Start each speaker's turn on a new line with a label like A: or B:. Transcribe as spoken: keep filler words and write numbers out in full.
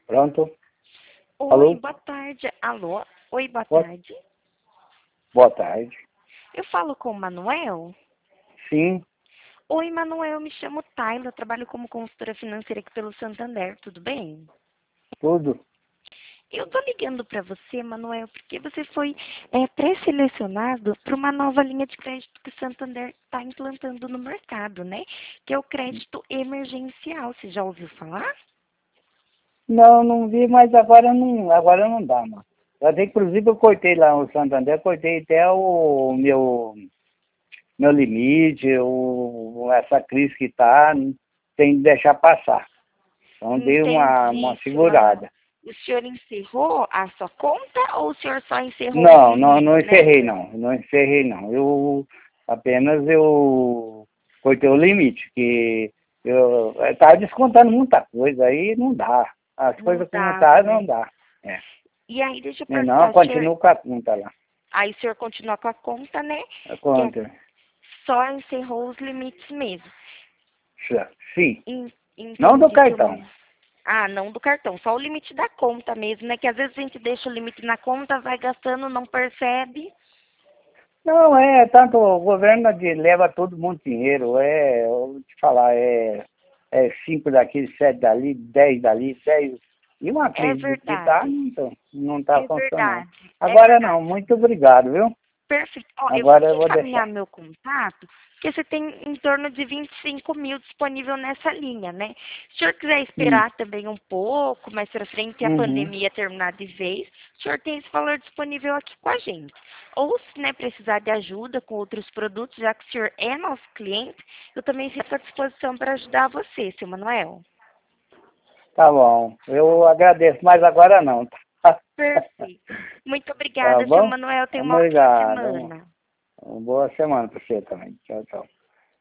A: Pronto?
B: Oi,
A: Alô?
B: boa tarde. Alô? Oi, boa
A: Boa,
B: tarde.
A: boa tarde.
B: Eu falo com o Manuel?
A: Sim,
B: Oi, Manuel, eu me chamo Tayla, eu trabalho como consultora financeira aqui pelo Santander, tudo bem?
A: tudo.
B: Eu tô ligando para você, Manuel, porque você foi é, pré-selecionado para uma nova linha de crédito que o Santander está implantando no mercado, né? Que é o crédito emergencial. Você já ouviu falar?
A: Não, não vi, mas agora não, agora não dá, mano. Até, inclusive, eu cortei lá no Santander, cortei até o meu, meu limite, o, essa crise que tá, tem que deixar passar. Então, dei uma, uma
B: Entendi, seu Manuel.
A: segurada.
B: O senhor encerrou a sua conta ou o senhor só encerrou os
A: Não, não, não
B: limites, né?
A: encerrei, não. Não encerrei, não. Eu apenas eu cortei o limite, que eu estava descontando muita coisa, aí não dá. As
B: Não
A: coisas como
B: dava,
A: tá, não
B: né?
A: dá. É.
B: E aí, deixa eu
A: Né, não, eu
B: perguntar, o senhor...
A: continuo com a conta lá.
B: Aí o senhor continua com a conta, né?
A: A
B: Que é
A: conta.
B: só encerrou os limites mesmo.
A: Sim.
B: En-
A: Não do
B: Entendi, seu
A: cartão.
B: Manuel. Ah, não do cartão, só o limite da conta mesmo, né? Que às vezes a gente deixa o limite na conta, vai gastando, não percebe.
A: Não, é, tanto o governo de, leva todo mundo dinheiro, é, eu vou te falar, é, é cinco daqui, sete dali, dez dali, dez. E uma
B: É
A: crise do que tá,
B: verdade,
A: não tá, não tá
B: é
A: funcionando.
B: verdade, é
A: Agora não,
B: verdade.
A: muito obrigado, viu?
B: Perfeito. Ó, eu vou
A: Agora
B: te
A: eu vou
B: encaminhar
A: deixar.
B: meu contato, porque você tem em torno de vinte e cinco mil disponível nessa linha, né? Se o senhor quiser
A: Hum,
B: esperar também um pouco, mais para frente, a
A: uhum.
B: pandemia terminar de vez, o senhor tem esse valor disponível aqui com a gente. Ou se né, precisar de ajuda com outros produtos, já que o senhor é nosso cliente, eu também fico à disposição para ajudar você, seu Manuel.
A: Tá bom, eu agradeço, mas agora não, tá?
B: Perfeito. Muito
A: Tá
B: obrigada, seu
A: bom?
B: Manuel. Tenha uma ótima
A: Obrigado. Uma
B: semana.
A: uma boa semana para você também. Tchau, tchau.